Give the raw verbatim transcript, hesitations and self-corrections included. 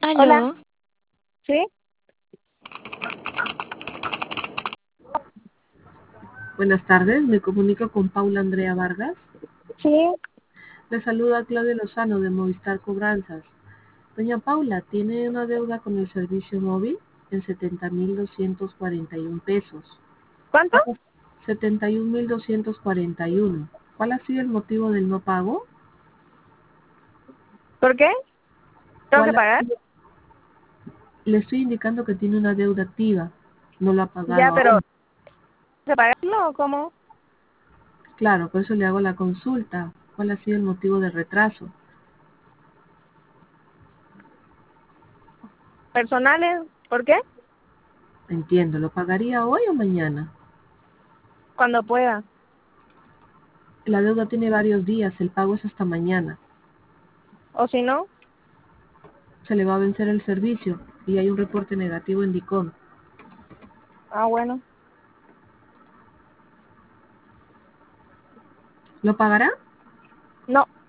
Hola, Aló, ¿sí? Buenas tardes, me comunico con Paula Andrea Vargas. Sí, Le saluda Claudia Lozano de Movistar Cobranzas. Doña Paula tiene una deuda con el servicio móvil en setenta mil doscientos cuarenta y un pesos. ¿cuánto? ¿Cuál es? setenta y un mil doscientos cuarenta y uno. ¿Cuál ha sido el motivo del no pago? ¿Por qué? ¿Tengo que ¿Cuál ha pagar? sido? Le estoy indicando que tiene una deuda activa. No lo ha Ya, pagado pero aún. ¿tengo que pagarlo o cómo? Claro, por eso le hago la consulta. ¿Cuál ha sido el motivo del retraso? ¿Personales? ¿Por qué? Entiendo, ¿lo pagaría hoy o mañana? Cuando pueda. La deuda tiene varios días, el pago es hasta mañana. ¿O si no? Se le va a vencer el servicio y hay un reporte negativo en DICOM. Ah, bueno. ¿Lo pagará? No.